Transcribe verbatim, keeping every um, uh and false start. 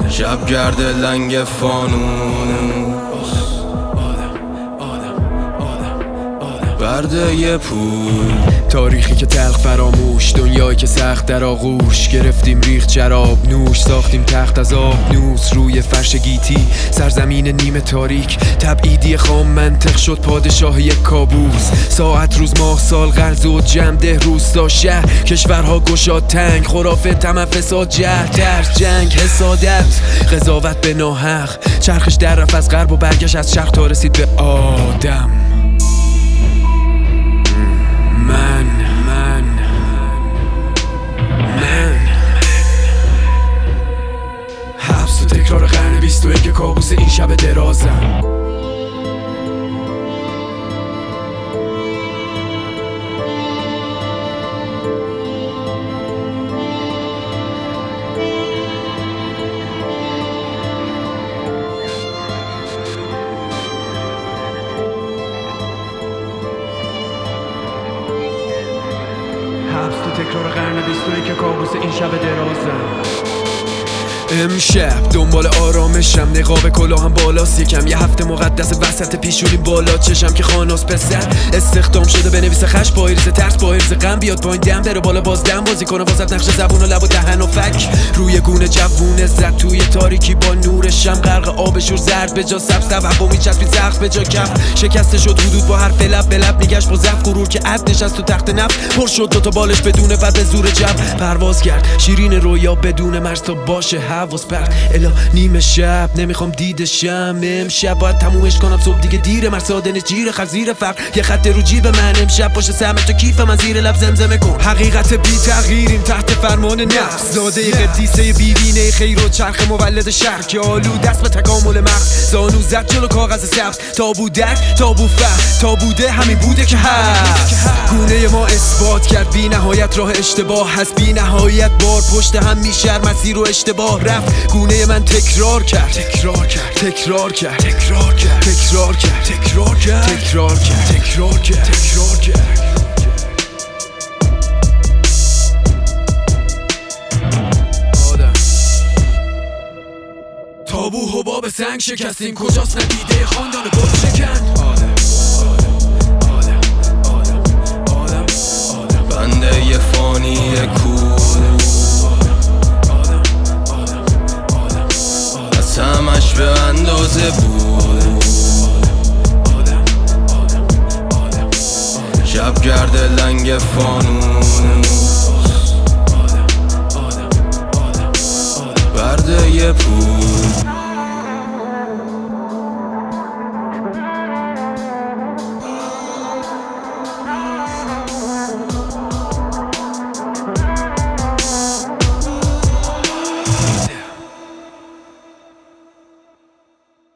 شب گرده لنگ فانوس برده یه پول. تاریخی که تلخ فراموش، دنیایی که سخت در آغوش. گرفتیم ریخت شراب نوش، ساختیم تخت از آب نوس روی فرش گیتی. سرزمین نیمه تاریک، تبعیدی خام منطق شد پادشاه یک کابوس. ساعت روز ماه سال قرن زود جمع ده روستا شهر. کشورها گشاد تنگ، خرافه طمع فساد جهل درس جنگ حسادت قضاوت به ناحق. چرخش در رفت از غرب و برگشت از شرق تا رسید به آدم. من من من حبس و تکرار قرن بیست و یک کابوس این شب درازم. حبس تو تکرار قرن بیست و یک کابوس این شب درازم. امشب دنبال آرامشم، نقاب کلاهم بالاست یکم. یه هفته مقدس وسط پیشونی بالا چشم که خانوس پسر استخدام شده بنویسه خش با ایرز ترس با ایرز غم. بیاد پایین دم بره بالا باز دم بازی کنه واسط نقش زبون و لب و دهن و فک. روی گونه جوونه زد توی تاریکی با نور شم غرق آب شور زرد به جا سبز توهم میچسبید زخم به جا کف. شکسته شد حدود با حرف لب به لب میگشت با ضعف غرور که عد نشست تو تخت نفت. پر شد دوتا بالش بدون پر به زور جب پرواز کرد شیرین رویا بدون مرز تا باشه حواس پرت. الا نیمه شب نمیخوام دیدشم امشب باید تمومش کنم صبح دیگه دیره. مرسادن جیر خزیر فقر یه خط رو جیب من امشب باشه سهم تو کیف من زیر لب زمزمه کن. حقیقت بی تغییریم تحت فرمان نفس. زاده قدیسه بیرینه خیر و چرخ مولد شهر که آلو دست به تکامل مغز. زانو زد جلو کاغذ سبز تا بودک تا بوفه تا بوده همین بوده که هست. گونه ما اثبات کرد بی نهایت راه اشتباه هست. بی نهایت بار پشت هم میشر مسیر و اشتباه رفت. گونه من تکرار کرد تکرار کرد تکرار کرد تکرار کرد تکرار کرد تکرار کرد تکرار کرد تکرار کرد تکرار کرد. تابو حباب سنگ شکستین کجاست ندیده خاندان گل شکن. بنده یه فانی کور از همش به اندازه بود. شب گرده لنگ فانوس برده یه پول.